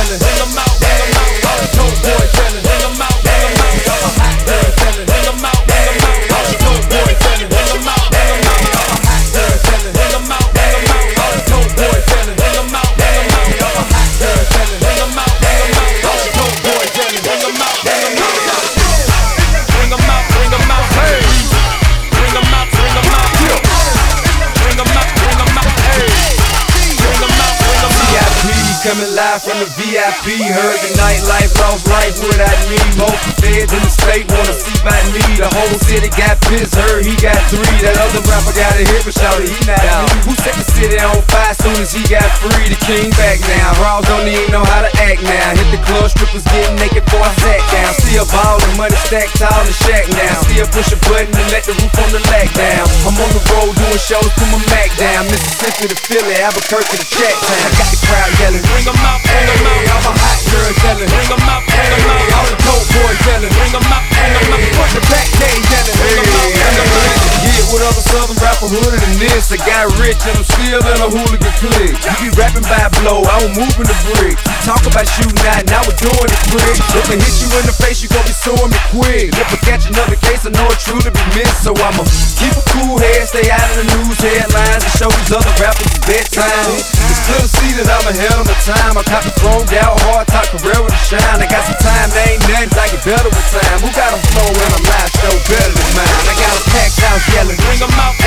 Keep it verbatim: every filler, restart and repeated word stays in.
yelling, bring 'em out, bring 'em out. All the dope boys yelling, bring 'em out, bring 'em out. All the hot girls yelling, bring 'em out, bring 'em out. All the dope boys yelling, bring 'em out, bring 'em out. All the hot girls yelling, bring 'em out, bring 'em out. All the dope boys yelling, bring 'em out, bring 'em out. All the hot girls yelling, bring 'em out, bring 'em out. All the dope boys yelling, bring 'em out, bring 'em out. Bring 'em out, bring 'em out, hey. Bring 'em out, bring 'em out. Bring 'em out, bring 'em out, hey. Bring 'em out, bring 'em out. V I P coming live from the V I P. Heard the nightlife, lost life without me. Most feds in the state wanna see by me. The whole city got pissed, heard he got three. That other rapper got a hit, but shouted he not out. Who set the city on fire soon as he got free? The king back now. Raws don't even know how to act now. Hit the club, strippers getting naked before I sat down. Still ballin', money stacked tall in shack now. Still push a button and let the roof on the lag down. I'm on the road doing shows, put my Mac down. Mississippi to Philly, Albuquerque to Chat Town. I got the crowd yelling, bring 'em out, bring 'em out. all the hot girls yelling, Bring 'em out, bring 'em out. all the dope boys yelling, Bring 'em out, bring 'em out. push the back name yelling, Bring 'em out, bring 'em out. Get with other southern rapper hooded than this. I got rich and I'm still in a hooligan clique. You be rapping by blow, I don't move in the brick. Talk about shooting out, now we're doing it quick. If I hit you in the face, you gon' be suing me quick. If I catch another case, I know it truly be missed. So I'ma keep a cool head, stay out of the news headlines, and show these other rappers it's bedtime. It's clear to see that I'm ahead of my time. I copy thrown out hard, talk career with a shine. I got some time, there ain't nothing, I get better with time. Who got a flow and a live show better than mine? I got a packed house yelling, Bring 'em out,